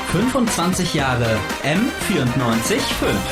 25 Jahre M94.5.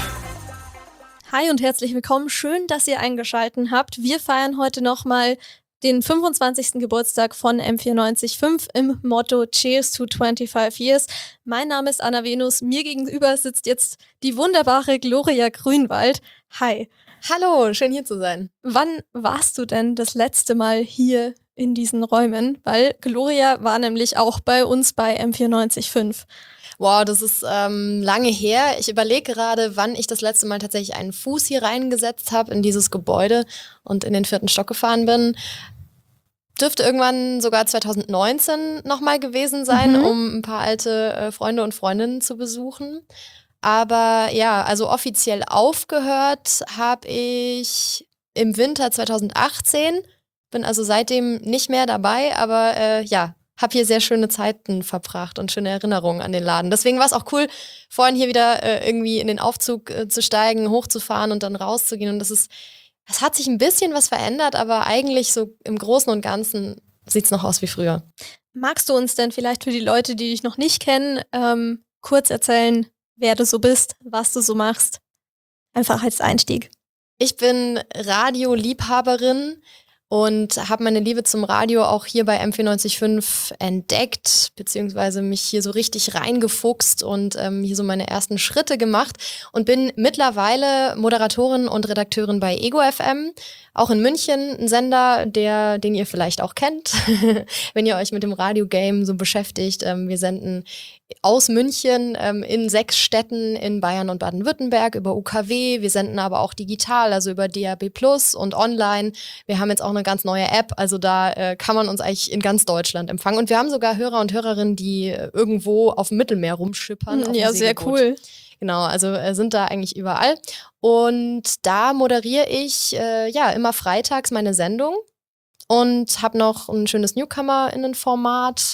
Hi und herzlich willkommen. Schön, dass ihr eingeschaltet habt. Wir feiern heute nochmal den 25. Geburtstag von M94.5 im Motto Cheers to 25 Years. Mein Name ist Anna Venus. Mir gegenüber sitzt jetzt die wunderbare Gloria Grünwald. Hi. Hallo, schön hier zu sein. Wann warst du denn das letzte Mal hier in diesen Räumen? Weil Gloria war nämlich auch bei uns bei M94.5. Wow, das ist lange her. Ich überlege gerade, wann ich das letzte Mal tatsächlich einen Fuß hier reingesetzt habe in dieses Gebäude und in den 4. Stock gefahren bin. Dürfte irgendwann sogar 2019 nochmal gewesen sein, um ein paar alte Freunde und Freundinnen zu besuchen. Aber ja, also offiziell aufgehört habe ich im Winter 2018. Bin also seitdem nicht mehr dabei, aber habe hier sehr schöne Zeiten verbracht und schöne Erinnerungen an den Laden. Deswegen war es auch cool, vorhin hier wieder irgendwie in den Aufzug zu steigen, hochzufahren und dann rauszugehen. Und es hat sich ein bisschen was verändert, aber eigentlich so im Großen und Ganzen sieht es noch aus wie früher. Magst du uns denn vielleicht für die Leute, die dich noch nicht kennen, kurz erzählen, wer du so bist, was du so machst? Einfach als Einstieg. Ich bin Radioliebhaberin und habe meine Liebe zum Radio auch hier bei M94.5 entdeckt, beziehungsweise mich hier so richtig reingefuchst und hier so meine ersten Schritte gemacht und bin mittlerweile Moderatorin und Redakteurin bei Ego FM, auch in München, ein Sender, den ihr vielleicht auch kennt, wenn ihr euch mit dem Radio-Game so beschäftigt. Wir senden aus München in 6 Städten in Bayern und Baden-Württemberg über UKW. Wir senden aber auch digital, also über DAB+ und online. Wir haben jetzt auch eine ganz neue App, also da kann man uns eigentlich in ganz Deutschland empfangen. Und wir haben sogar Hörer und Hörerinnen, die irgendwo auf dem Mittelmeer rumschippern. Ja, sehr cool. Genau, also sind da eigentlich überall. Und da moderiere ich immer freitags meine Sendung und habe noch ein schönes NewcomerInnen-Format.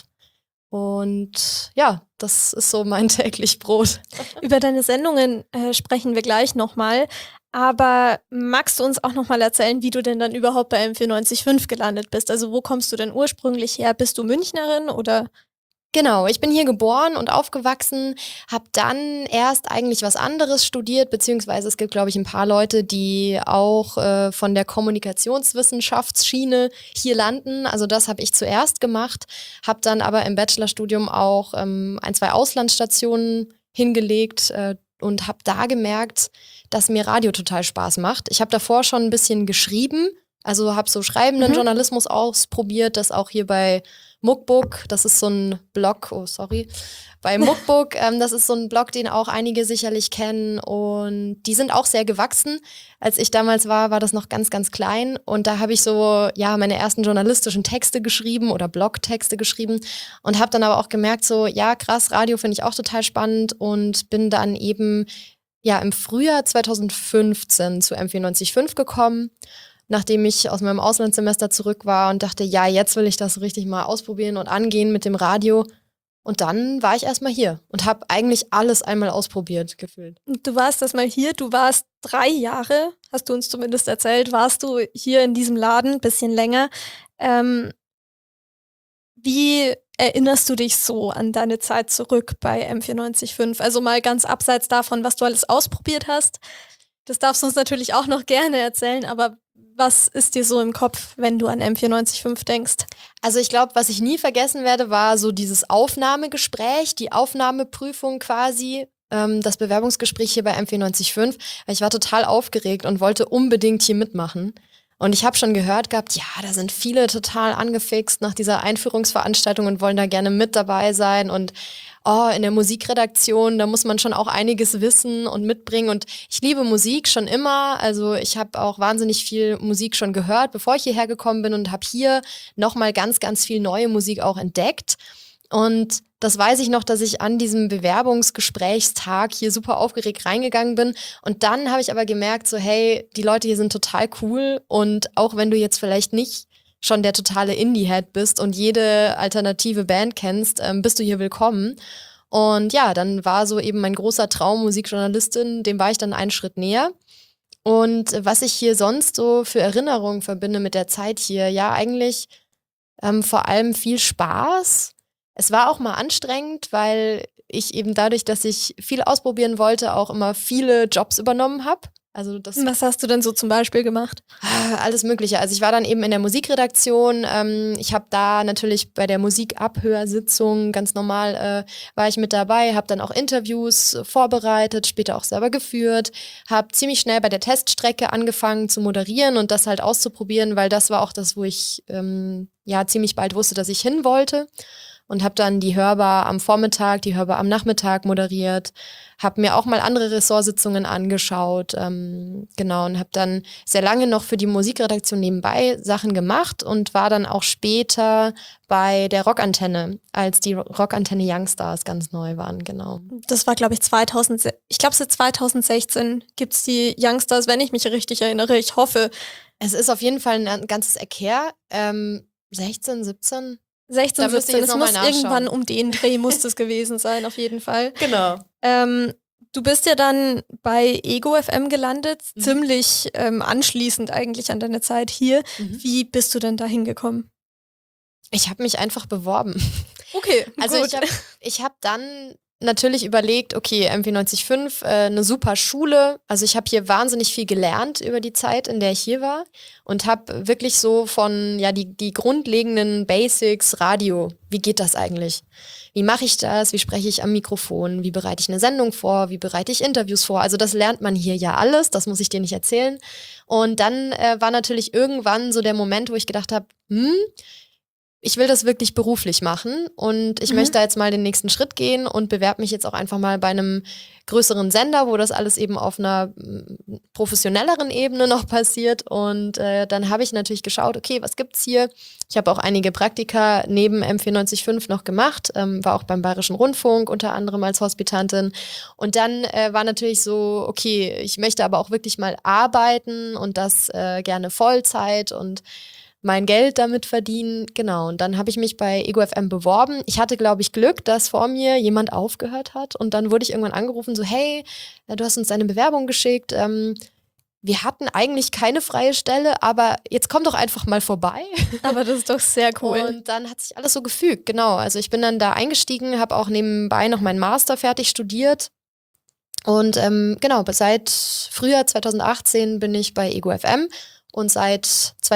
Und ja, das ist so mein täglich Brot. Über deine Sendungen sprechen wir gleich nochmal. Aber magst du uns auch nochmal erzählen, wie du denn dann überhaupt bei M94.5 gelandet bist? Also wo kommst du denn ursprünglich her? Bist du Münchnerin oder? Genau, ich bin hier geboren und aufgewachsen, habe dann erst eigentlich was anderes studiert, beziehungsweise es gibt, glaube ich, ein paar Leute, die auch von der Kommunikationswissenschaftsschiene hier landen. Also das habe ich zuerst gemacht, habe dann aber im Bachelorstudium auch 1, 2 Auslandsstationen hingelegt und habe da gemerkt, dass mir Radio total Spaß macht. Ich habe davor schon ein bisschen geschrieben, also habe so schreibenden Journalismus ausprobiert, das auch hier bei Muckbook, das ist so ein Blog, bei Muckbook, das ist so ein Blog, den auch einige sicherlich kennen und die sind auch sehr gewachsen. Als ich damals war das noch ganz, ganz klein und da habe ich so, meine ersten journalistischen Texte geschrieben oder Blogtexte geschrieben und habe dann aber auch gemerkt so, ja krass, Radio finde ich auch total spannend und bin dann eben, im Frühjahr 2015 zu M94.5 gekommen, nachdem ich aus meinem Auslandssemester zurück war und dachte, jetzt will ich das richtig mal ausprobieren und angehen mit dem Radio. Und dann war ich erstmal hier und habe eigentlich alles einmal ausprobiert, gefühlt. Du warst erstmal hier, du warst 3 Jahre, hast du uns zumindest erzählt, warst du hier in diesem Laden, bisschen länger. Wie erinnerst du dich so an deine Zeit zurück bei M94.5? Also mal ganz abseits davon, was du alles ausprobiert hast. Das darfst du uns natürlich auch noch gerne erzählen, aber was ist dir so im Kopf, wenn du an M94.5 denkst? Also ich glaube, was ich nie vergessen werde, war so dieses Aufnahmegespräch, die Aufnahmeprüfung quasi, das Bewerbungsgespräch hier bei M94.5, weil ich war total aufgeregt und wollte unbedingt hier mitmachen. Und ich habe schon gehört gehabt, da sind viele total angefixt nach dieser Einführungsveranstaltung und wollen da gerne mit dabei sein und in der Musikredaktion, da muss man schon auch einiges wissen und mitbringen und ich liebe Musik schon immer, also ich habe auch wahnsinnig viel Musik schon gehört, bevor ich hierher gekommen bin und habe hier nochmal ganz, ganz viel neue Musik auch entdeckt und das weiß ich noch, dass ich an diesem Bewerbungsgesprächstag hier super aufgeregt reingegangen bin und dann habe ich aber gemerkt so, hey, die Leute hier sind total cool und auch wenn du jetzt vielleicht nicht schon der totale Indie-Head bist und jede alternative Band kennst, bist du hier willkommen. Und dann war so eben mein großer Traum, Musikjournalistin, dem war ich dann einen Schritt näher. Und was ich hier sonst so für Erinnerungen verbinde mit der Zeit hier, eigentlich vor allem viel Spaß. Es war auch mal anstrengend, weil ich eben dadurch, dass ich viel ausprobieren wollte, auch immer viele Jobs übernommen habe. Also das Was hast du denn so zum Beispiel gemacht? alles Mögliche. Also ich war dann eben in der Musikredaktion. Ich habe da natürlich bei der Musikabhörsitzung ganz normal war ich mit dabei, habe dann auch Interviews vorbereitet, später auch selber geführt, habe ziemlich schnell bei der Teststrecke angefangen zu moderieren und das halt auszuprobieren, weil das war auch das, wo ich ziemlich bald wusste, dass ich hin wollte. Und habe dann die Hörbar am Vormittag, die Hörbar am Nachmittag moderiert, habe mir auch mal andere Ressortsitzungen angeschaut, genau, und habe dann sehr lange noch für die Musikredaktion nebenbei Sachen gemacht und war dann auch später bei der Rockantenne, als die Rockantenne Youngstars ganz neu waren, genau. Das war, glaube ich, ich glaube, seit 2016 gibt's die Youngstars, wenn ich mich richtig erinnere. Ich hoffe. Es ist auf jeden Fall ein ganzes Eckher, 16, 17... 16, Da müsste ich 17, jetzt es noch mal muss nachschauen. irgendwann um den Dreh muss es gewesen sein, auf jeden Fall. Genau. Du bist ja dann bei Ego FM gelandet, Mhm. ziemlich anschließend eigentlich an deine Zeit hier. Mhm. Wie bist du denn da hingekommen? Ich habe mich einfach beworben. Okay, Also gut. ich hab dann natürlich überlegt, okay, MP95, eine super Schule. Also ich habe hier wahnsinnig viel gelernt über die Zeit, in der ich hier war und habe wirklich so von, die grundlegenden Basics, Radio, wie geht das eigentlich? Wie mache ich das? Wie spreche ich am Mikrofon? Wie bereite ich eine Sendung vor? Wie bereite ich Interviews vor? Also das lernt man hier ja alles, das muss ich dir nicht erzählen. Und dann war natürlich irgendwann so der Moment, wo ich gedacht habe, ich will das wirklich beruflich machen und ich möchte da jetzt mal den nächsten Schritt gehen und bewerbe mich jetzt auch einfach mal bei einem größeren Sender, wo das alles eben auf einer professionelleren Ebene noch passiert. Und dann habe ich natürlich geschaut, okay, was gibt's hier? Ich habe auch einige Praktika neben M94.5 noch gemacht, war auch beim Bayerischen Rundfunk unter anderem als Hospitantin. Und dann war natürlich so, okay, ich möchte aber auch wirklich mal arbeiten und das gerne Vollzeit und mein Geld damit verdienen. Genau, und dann habe ich mich bei Ego FM beworben. Ich hatte, glaube ich, Glück, dass vor mir jemand aufgehört hat. Und dann wurde ich irgendwann angerufen, so, hey, du hast uns deine Bewerbung geschickt. Wir hatten eigentlich keine freie Stelle, aber jetzt komm doch einfach mal vorbei. Aber das ist doch sehr cool. Und dann hat sich alles so gefügt, genau. Also ich bin dann da eingestiegen, habe auch nebenbei noch meinen Master fertig studiert. Und genau, seit Frühjahr 2018 bin ich bei Ego FM. Und seit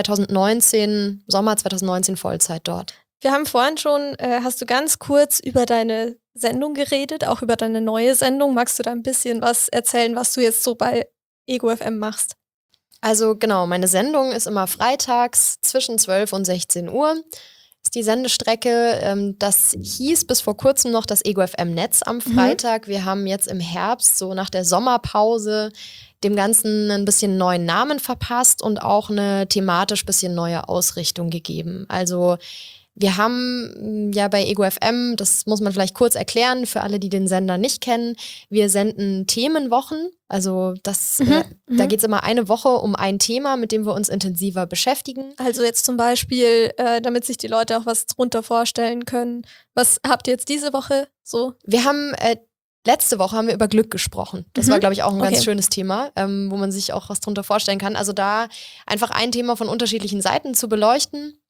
2019, Sommer 2019 Vollzeit dort. Wir haben vorhin schon, hast du ganz kurz über deine Sendung geredet, auch über deine neue Sendung. Magst du da ein bisschen was erzählen, was du jetzt so bei Ego FM machst? Also genau, meine Sendung ist immer freitags zwischen 12 und 16 Uhr. Ist die Sendestrecke, das hieß bis vor kurzem noch das Ego FM Netz am Freitag. Wir haben jetzt im Herbst, so nach der Sommerpause, dem Ganzen ein bisschen neuen Namen verpasst und auch eine thematisch bisschen neue Ausrichtung gegeben. Also wir haben ja bei Ego FM, das muss man vielleicht kurz erklären für alle, die den Sender nicht kennen, wir senden Themenwochen. Also da geht es immer eine Woche um ein Thema, mit dem wir uns intensiver beschäftigen. Also jetzt zum Beispiel, damit sich die Leute auch was drunter vorstellen können. Was habt ihr jetzt diese Woche so? Wir haben letzte Woche haben wir über Glück gesprochen. Das war, glaube ich, auch ein ganz schönes Thema, wo man sich auch was drunter vorstellen kann. Also da einfach ein Thema von unterschiedlichen Seiten zu beleuchten.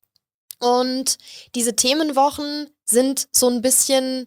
Und diese Themenwochen sind so ein bisschen,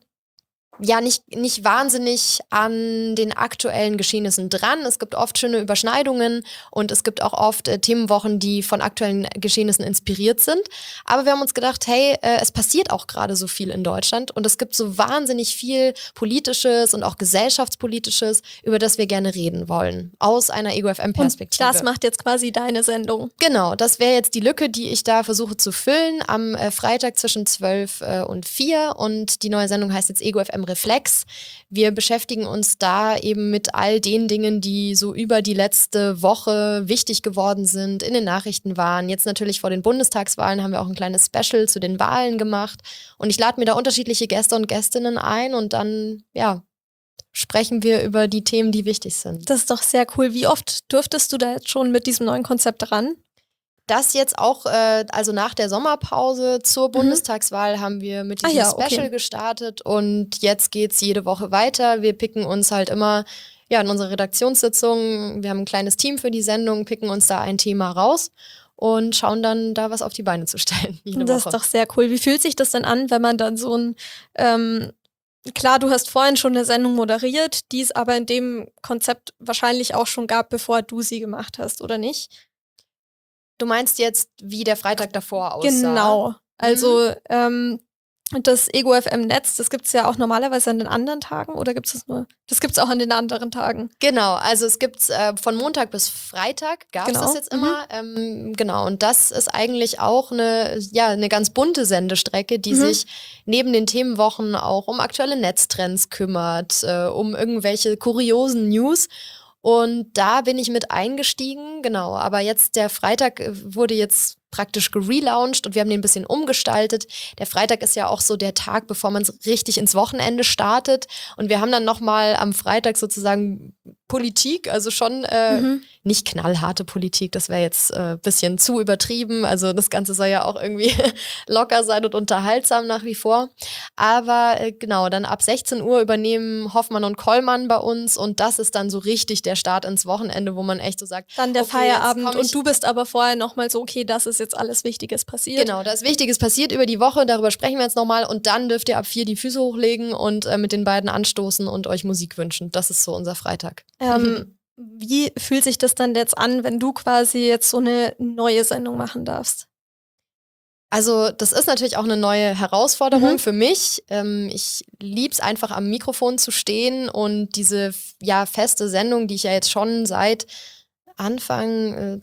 nicht wahnsinnig an den aktuellen Geschehnissen dran. Es gibt oft schöne Überschneidungen und es gibt auch oft Themenwochen, die von aktuellen Geschehnissen inspiriert sind. Aber wir haben uns gedacht, hey, es passiert auch gerade so viel in Deutschland und es gibt so wahnsinnig viel Politisches und auch Gesellschaftspolitisches, über das wir gerne reden wollen, aus einer Ego FM-Perspektive. Und das macht jetzt quasi deine Sendung. Genau, das wäre jetzt die Lücke, die ich da versuche zu füllen am Freitag zwischen 12 und 4 und die neue Sendung heißt jetzt Ego FM Reflex. Wir beschäftigen uns da eben mit all den Dingen, die so über die letzte Woche wichtig geworden sind, in den Nachrichten waren. Jetzt natürlich vor den Bundestagswahlen haben wir auch ein kleines Special zu den Wahlen gemacht und ich lade mir da unterschiedliche Gäste und Gästinnen ein und dann, sprechen wir über die Themen, die wichtig sind. Das ist doch sehr cool. Wie oft durftest du da jetzt schon mit diesem neuen Konzept ran? Das jetzt auch, also nach der Sommerpause zur Bundestagswahl haben wir mit diesem Special gestartet und jetzt geht's jede Woche weiter. Wir picken uns halt immer, in unserer Redaktionssitzung, wir haben ein kleines Team für die Sendung, picken uns da ein Thema raus und schauen dann da was auf die Beine zu stellen. Das ist doch sehr cool. Wie fühlt sich das denn an, wenn man dann so ein klar, du hast vorhin schon eine Sendung moderiert, die es aber in dem Konzept wahrscheinlich auch schon gab, bevor du sie gemacht hast, oder nicht? Du meinst jetzt, wie der Freitag davor aussah? Genau. Also das Ego FM Netz, das gibt es ja auch normalerweise an den anderen Tagen oder gibt es das nur? Das gibt es auch an den anderen Tagen. Genau, also es gibt's von Montag bis Freitag, gab es das jetzt immer. Genau, und das ist eigentlich auch eine ganz bunte Sendestrecke, die sich neben den Themenwochen auch um aktuelle Netztrends kümmert, um irgendwelche kuriosen News. Und da bin ich mit eingestiegen, genau. Aber jetzt der Freitag wurde jetzt praktisch gelauncht und wir haben den ein bisschen umgestaltet. Der Freitag ist ja auch so der Tag, bevor man richtig ins Wochenende startet. Und wir haben dann nochmal am Freitag sozusagen Politik, also schon nicht knallharte Politik, das wäre jetzt ein bisschen zu übertrieben. Also das Ganze soll ja auch irgendwie locker sein und unterhaltsam nach wie vor. Aber genau, dann ab 16 Uhr übernehmen Hoffmann und Kollmann bei uns und das ist dann so richtig der Start ins Wochenende, wo man echt so sagt, dann der okay, Feierabend und du bist aber vorher nochmal so, okay, das ist jetzt alles Wichtiges passiert. Genau, da ist Wichtiges passiert über die Woche, darüber sprechen wir jetzt nochmal und dann dürft ihr ab 4 die Füße hochlegen und mit den beiden anstoßen und euch Musik wünschen. Das ist so unser Freitag. Wie fühlt sich das dann jetzt an, wenn du quasi jetzt so eine neue Sendung machen darfst? Also das ist natürlich auch eine neue Herausforderung für mich. Ich lieb's einfach am Mikrofon zu stehen und diese feste Sendung, die ich ja jetzt schon seit Anfang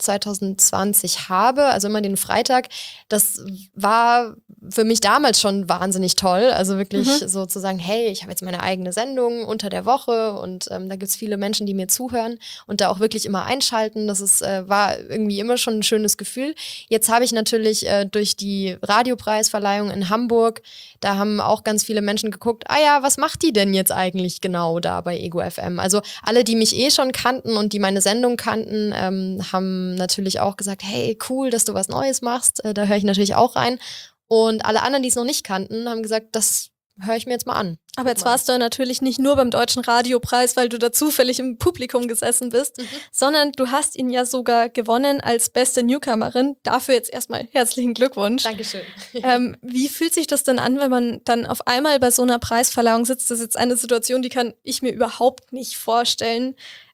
2020 habe, also immer den Freitag, das war für mich damals schon wahnsinnig toll. Also wirklich so zu sagen, hey, ich habe jetzt meine eigene Sendung unter der Woche und da gibt's viele Menschen, die mir zuhören und da auch wirklich immer einschalten. Das war irgendwie immer schon ein schönes Gefühl. Jetzt habe ich natürlich durch die Radiopreisverleihung in Hamburg, da haben auch ganz viele Menschen geguckt, was macht die denn jetzt eigentlich genau da bei Ego FM? Also alle, die mich schon kannten und die meine Sendung kannten, haben natürlich auch gesagt, hey, cool, dass du was Neues machst. Da höre ich natürlich auch rein. Und alle anderen, die es noch nicht kannten, haben gesagt, das höre ich mir jetzt mal an. Aber jetzt warst du natürlich nicht nur beim Deutschen Radiopreis, weil du da zufällig im Publikum gesessen bist, sondern du hast ihn ja sogar gewonnen als beste Newcomerin. Dafür jetzt erstmal herzlichen Glückwunsch. Dankeschön. Wie fühlt sich das denn an, wenn man dann auf einmal bei so einer Preisverleihung sitzt? Das ist jetzt eine Situation, die kann ich mir überhaupt nicht vorstellen.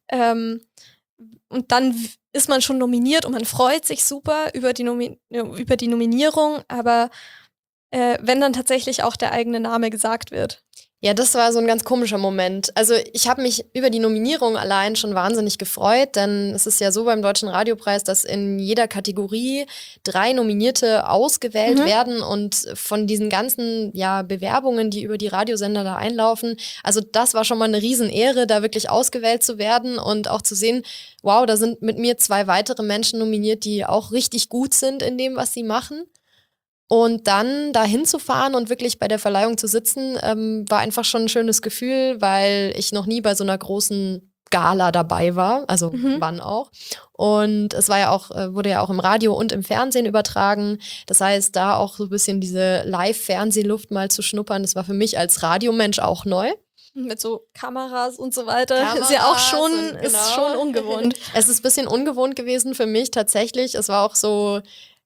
Und dann ist man schon nominiert und man freut sich super über die Nominierung, aber wenn dann tatsächlich auch der eigene Name gesagt wird. Ja, das war so ein ganz komischer Moment. Also ich habe mich über die Nominierung allein schon wahnsinnig gefreut, denn es ist ja so beim Deutschen Radiopreis, dass in jeder Kategorie 3 Nominierte ausgewählt werden und von diesen ganzen Bewerbungen, die über die Radiosender da einlaufen, also das war schon mal eine Riesenehre, da wirklich ausgewählt zu werden und auch zu sehen, wow, da sind mit mir 2 weitere Menschen nominiert, die auch richtig gut sind in dem, was sie machen. Und dann da hinzufahren und wirklich bei der Verleihung zu sitzen, war einfach schon ein schönes Gefühl, weil ich noch nie bei so einer großen Gala dabei war, also wann auch. Und es war ja auch, wurde ja auch im Radio und im Fernsehen übertragen. Das heißt, da auch so ein bisschen diese Live-Fernsehluft mal zu schnuppern, das war für mich als Radiomensch auch neu. Mit so Kameras und so weiter. Ist ja auch schon, ist schon ungewohnt. Es ist ein bisschen ungewohnt gewesen für mich tatsächlich. Es war auch so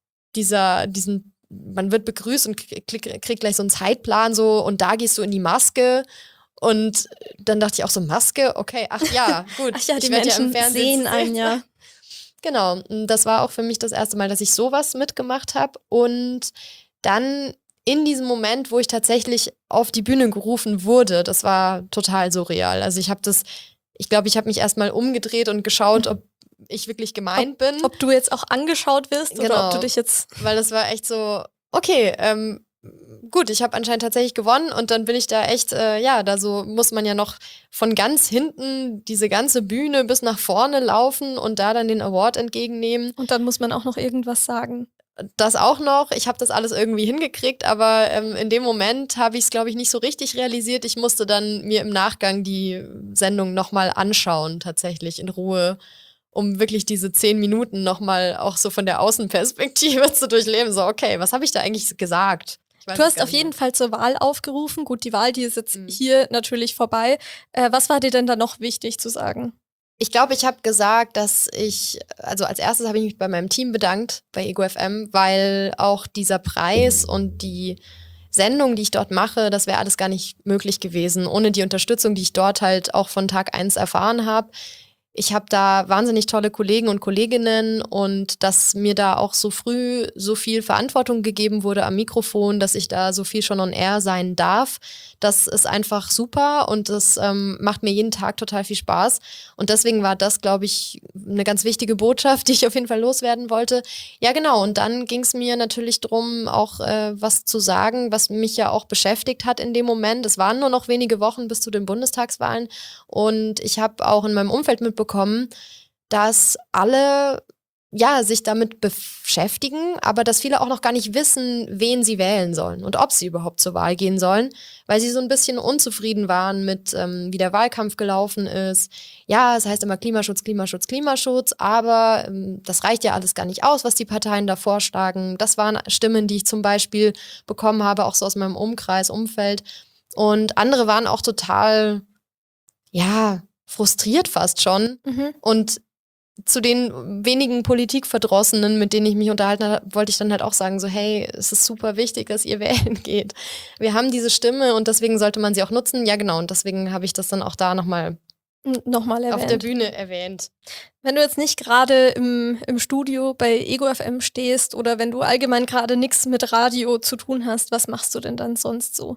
diesen man wird begrüßt und kriegt gleich so einen Zeitplan so und da gehst du in die Maske und dann dachte ich auch so, Maske? Okay, ach ja, gut. Ach ja, die Menschen sehen einen ja. Genau, und das war auch für mich das erste Mal, dass ich sowas mitgemacht habe und dann in diesem Moment, wo ich tatsächlich auf die Bühne gerufen wurde, das war total surreal. Also ich glaube, ich habe mich erstmal umgedreht und geschaut, ob ich wirklich gemeint bin. Ob du jetzt auch angeschaut wirst oder ob du dich jetzt... Weil das war echt so, okay, gut, ich habe anscheinend tatsächlich gewonnen und dann bin ich da echt, da so muss man ja noch von ganz hinten diese ganze Bühne bis nach vorne laufen und da dann den Award entgegennehmen. Und dann muss man auch noch irgendwas sagen. Das auch noch. Ich habe das alles irgendwie hingekriegt, aber in dem Moment habe ich es, glaube ich, nicht so richtig realisiert. Ich musste dann mir im Nachgang die Sendung nochmal anschauen, tatsächlich in Ruhe, um wirklich diese 10 Minuten nochmal auch so von der Außenperspektive zu durchleben. So, okay, was habe ich da eigentlich gesagt? Du hast auf jeden Fall zur Wahl aufgerufen. Gut, die Wahl, die ist jetzt hier natürlich vorbei. Was war dir denn da noch wichtig zu sagen? Ich glaube, ich habe gesagt, dass also als erstes habe ich mich bei meinem Team bedankt, bei Ego FM, weil auch dieser Preis und die Sendung, die ich dort mache, das wäre alles gar nicht möglich gewesen, ohne die Unterstützung, die ich dort halt auch von Tag 1 erfahren habe. Ich habe da wahnsinnig tolle Kollegen und Kolleginnen und dass mir da auch so früh so viel Verantwortung gegeben wurde am Mikrofon, dass ich da so viel schon on air sein darf, das ist einfach super und das macht mir jeden Tag total viel Spaß. Und deswegen war das, glaube ich, eine ganz wichtige Botschaft, die ich auf jeden Fall loswerden wollte. Ja, genau. Und dann ging es mir natürlich drum, auch was zu sagen, was mich ja auch beschäftigt hat in dem Moment. Es waren nur noch wenige Wochen bis zu den Bundestagswahlen. Und ich habe auch in meinem Umfeld mitbekommen, dass alle sich damit beschäftigen, aber dass viele auch noch gar nicht wissen, wen sie wählen sollen und ob sie überhaupt zur Wahl gehen sollen, weil sie so ein bisschen unzufrieden waren mit, wie der Wahlkampf gelaufen ist. Ja, es heißt immer Klimaschutz, Klimaschutz, Klimaschutz, aber das reicht ja alles gar nicht aus, was die Parteien da vorschlagen. Das waren Stimmen, die ich zum Beispiel bekommen habe, auch so aus meinem Umfeld. Und andere waren auch total, frustriert fast schon. Und zu den wenigen Politikverdrossenen, mit denen ich mich unterhalten habe, wollte ich dann halt auch sagen, so hey, es ist super wichtig, dass ihr wählen geht. Wir haben diese Stimme und deswegen sollte man sie auch nutzen. Ja, genau. Und deswegen habe ich das dann auch da nochmal auf der Bühne erwähnt. Wenn du jetzt nicht gerade im Studio bei Ego FM stehst oder wenn du allgemein gerade nichts mit Radio zu tun hast, was machst du denn dann sonst so?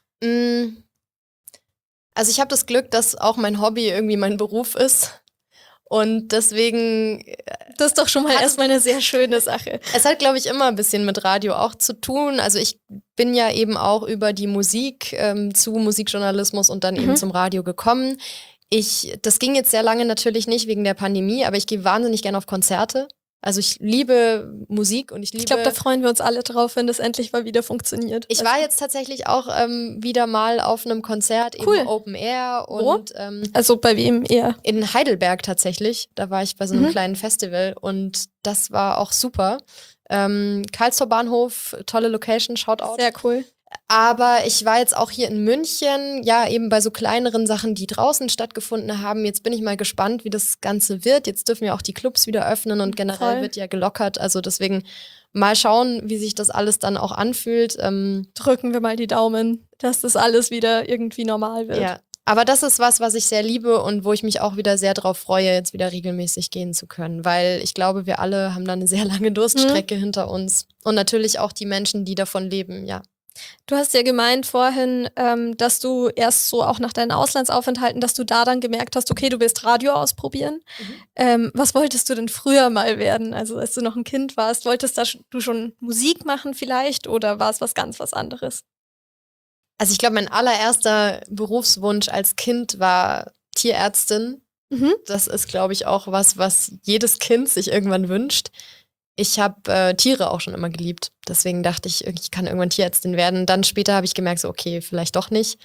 Also ich habe das Glück, dass auch mein Hobby irgendwie mein Beruf ist. Und deswegen. Das ist doch schon mal erstmal eine sehr schöne Sache. Es hat, glaube ich, immer ein bisschen mit Radio auch zu tun. Also ich bin ja eben auch über die Musik zu Musikjournalismus und dann eben zum Radio gekommen. Das ging jetzt sehr lange natürlich nicht wegen der Pandemie, aber ich gehe wahnsinnig gerne auf Konzerte. Also ich liebe Musik und ich glaube, da freuen wir uns alle drauf, wenn das endlich mal wieder funktioniert. Ich war jetzt tatsächlich auch wieder mal auf einem Konzert, eben Open Air. Und, also bei wem eher? In Heidelberg tatsächlich. Da war ich bei so einem kleinen Festival und das war auch super. Karlstor Bahnhof, tolle Location, Shoutout. Sehr cool. Aber ich war jetzt auch hier in München, ja, eben bei so kleineren Sachen, die draußen stattgefunden haben. Jetzt bin ich mal gespannt, wie das Ganze wird. Jetzt dürfen ja auch die Clubs wieder öffnen und generell wird ja gelockert. Also deswegen mal schauen, wie sich das alles dann auch anfühlt. Drücken wir mal die Daumen, dass das alles wieder irgendwie normal wird. Ja, aber das ist was ich sehr liebe und wo ich mich auch wieder sehr drauf freue, jetzt wieder regelmäßig gehen zu können. Weil ich glaube, wir alle haben da eine sehr lange Durststrecke hinter uns. Und natürlich auch die Menschen, die davon leben, ja. Du hast ja gemeint vorhin, dass du erst so auch nach deinen Auslandsaufenthalten, dass du da dann gemerkt hast, okay, du willst Radio ausprobieren. Was wolltest du denn früher mal werden? Also als du noch ein Kind warst, wolltest du schon Musik machen vielleicht oder war es was ganz was anderes? Also ich glaube, mein allererster Berufswunsch als Kind war Tierärztin. Das ist, glaube ich, auch was jedes Kind sich irgendwann wünscht. Ich habe Tiere auch schon immer geliebt. Deswegen dachte ich, ich kann irgendwann Tierärztin werden. Dann später habe ich gemerkt, so okay, vielleicht doch nicht.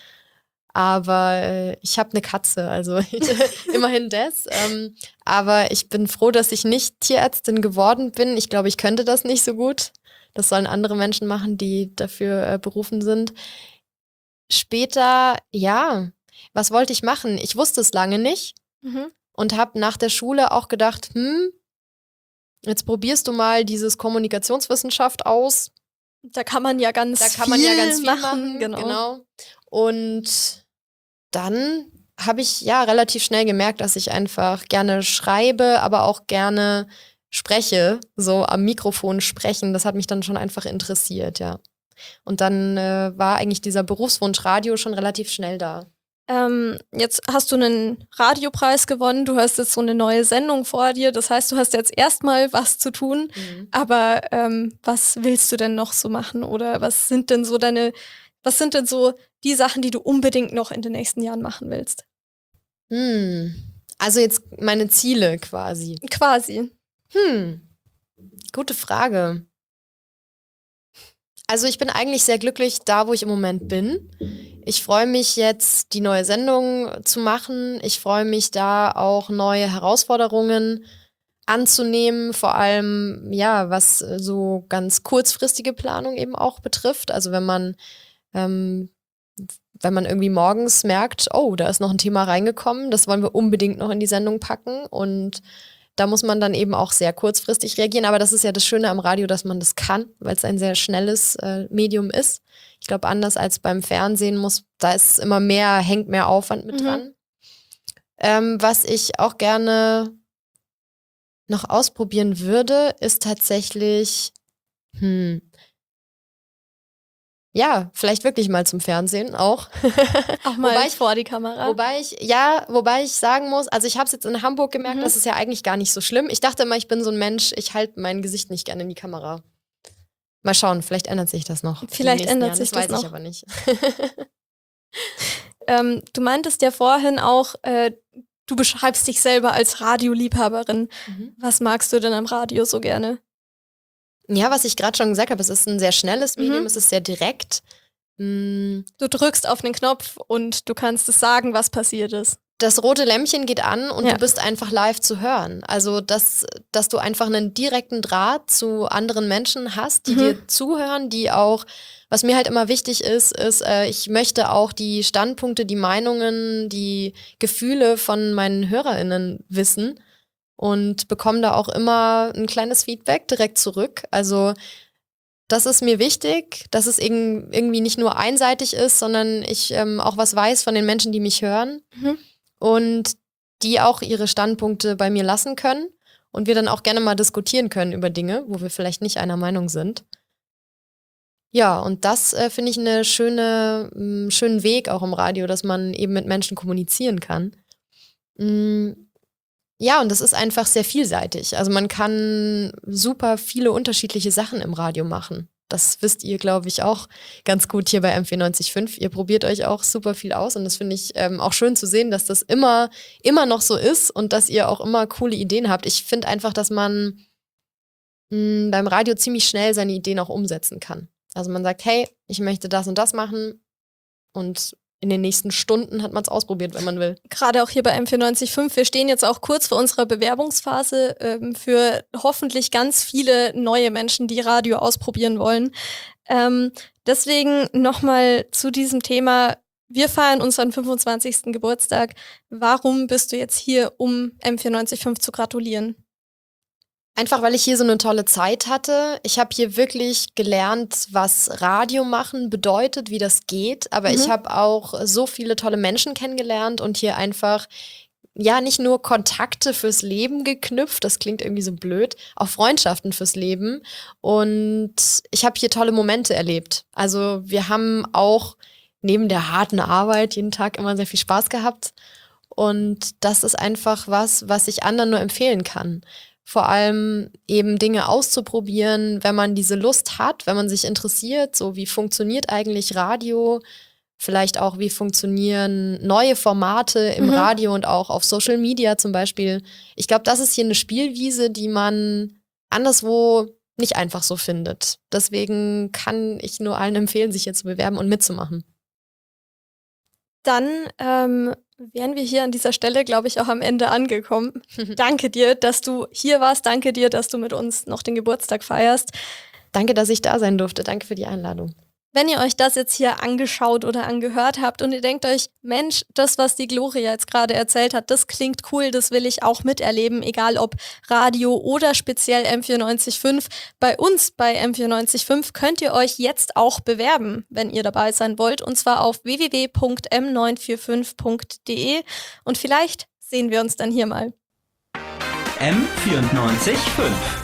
Aber ich habe eine Katze, also immerhin das. Aber ich bin froh, dass ich nicht Tierärztin geworden bin. Ich glaube, ich könnte das nicht so gut. Das sollen andere Menschen machen, die dafür berufen sind. Später, was wollte ich machen? Ich wusste es lange nicht und habe nach der Schule auch gedacht, jetzt probierst du mal dieses Kommunikationswissenschaft aus. Da kann man ja ganz viel machen. Genau. Und dann habe ich relativ schnell gemerkt, dass ich einfach gerne schreibe, aber auch gerne spreche, so am Mikrofon sprechen. Das hat mich dann schon einfach interessiert, ja. Und dann war eigentlich dieser Berufswunsch Radio schon relativ schnell da. Jetzt hast du einen Radiopreis gewonnen, du hast jetzt so eine neue Sendung vor dir, das heißt, du hast jetzt erstmal was zu tun, aber was willst du denn noch so machen oder was sind denn so die Sachen, die du unbedingt noch in den nächsten Jahren machen willst? Also jetzt meine Ziele quasi. Gute Frage. Also ich bin eigentlich sehr glücklich da, wo ich im Moment bin. Ich freue mich jetzt, die neue Sendung zu machen. Ich freue mich da auch neue Herausforderungen anzunehmen, vor allem was so ganz kurzfristige Planung eben auch betrifft. Also wenn man irgendwie morgens merkt, oh, da ist noch ein Thema reingekommen, das wollen wir unbedingt noch in die Sendung packen und Da muss man dann eben auch sehr kurzfristig reagieren. Aber das ist ja das Schöne am Radio, dass man das kann, weil es ein sehr schnelles Medium ist. Ich glaube, anders als beim Fernsehen da ist immer hängt mehr Aufwand mit dran. Was ich auch gerne noch ausprobieren würde, ist tatsächlich, ja, vielleicht wirklich mal zum Fernsehen auch. Auch mal vor die Kamera. Wobei ich sagen muss, also ich habe es jetzt in Hamburg gemerkt, das ist ja eigentlich gar nicht so schlimm. Ich dachte immer, ich bin so ein Mensch, ich halte mein Gesicht nicht gerne in die Kamera. Mal schauen, vielleicht ändert sich das noch. Vielleicht ändert sich das noch. Das weiß ich aber nicht. Du meintest ja vorhin auch, du beschreibst dich selber als Radioliebhaberin. Was magst du denn am Radio so gerne? Ja, was ich gerade schon gesagt habe, es ist ein sehr schnelles Medium, es ist sehr direkt. Du drückst auf den Knopf und du kannst es sagen, was passiert ist. Das rote Lämpchen geht an und du bist einfach live zu hören. Also, dass du einfach einen direkten Draht zu anderen Menschen hast, die dir zuhören, die auch, was mir halt immer wichtig ist, ich möchte auch die Standpunkte, die Meinungen, die Gefühle von meinen HörerInnen wissen und bekomme da auch immer ein kleines Feedback direkt zurück. Also, das ist mir wichtig, dass es irgendwie nicht nur einseitig ist, sondern ich auch was weiß von den Menschen, die mich hören. Und die auch ihre Standpunkte bei mir lassen können und wir dann auch gerne mal diskutieren können über Dinge, wo wir vielleicht nicht einer Meinung sind. Ja, und das finde ich einen schönen Weg auch im Radio, dass man eben mit Menschen kommunizieren kann. Ja, und das ist einfach sehr vielseitig. Also man kann super viele unterschiedliche Sachen im Radio machen. Das wisst ihr, glaube ich, auch ganz gut hier bei M94.5. Ihr probiert euch auch super viel aus und das finde ich auch schön zu sehen, dass das immer noch so ist und dass ihr auch immer coole Ideen habt. Ich finde einfach, dass man beim Radio ziemlich schnell seine Ideen auch umsetzen kann. Also man sagt, hey, ich möchte das und das machen und in den nächsten Stunden hat man es ausprobiert, wenn man will. Gerade auch hier bei M94.5. Wir stehen jetzt auch kurz vor unserer Bewerbungsphase für hoffentlich ganz viele neue Menschen, die Radio ausprobieren wollen. Deswegen nochmal zu diesem Thema. Wir feiern unseren 25. Geburtstag. Warum bist du jetzt hier, um M94.5 zu gratulieren? Einfach, weil ich hier so eine tolle Zeit hatte. Ich habe hier wirklich gelernt, was Radio machen bedeutet, wie das geht. Aber ich habe auch so viele tolle Menschen kennengelernt und hier einfach, ja, nicht nur Kontakte fürs Leben geknüpft, das klingt irgendwie so blöd, auch Freundschaften fürs Leben. Und ich habe hier tolle Momente erlebt. Also wir haben auch neben der harten Arbeit jeden Tag immer sehr viel Spaß gehabt. Und das ist einfach was ich anderen nur empfehlen kann. Vor allem eben Dinge auszuprobieren, wenn man diese Lust hat, wenn man sich interessiert, so wie funktioniert eigentlich Radio, vielleicht auch wie funktionieren neue Formate im Radio und auch auf Social Media zum Beispiel. Ich glaube, das ist hier eine Spielwiese, die man anderswo nicht einfach so findet. Deswegen kann ich nur allen empfehlen, sich hier zu bewerben und mitzumachen. Dann wären wir hier an dieser Stelle, glaube ich, auch am Ende angekommen. Danke dir, dass du hier warst. Danke dir, dass du mit uns noch den Geburtstag feierst. Danke, dass ich da sein durfte. Danke für die Einladung. Wenn ihr euch das jetzt hier angeschaut oder angehört habt und ihr denkt euch, Mensch, das, was die Gloria jetzt gerade erzählt hat, das klingt cool, das will ich auch miterleben, egal ob Radio oder speziell M94.5. Bei uns bei M94.5 könnt ihr euch jetzt auch bewerben, wenn ihr dabei sein wollt, und zwar auf www.m945.de und vielleicht sehen wir uns dann hier mal. M94.5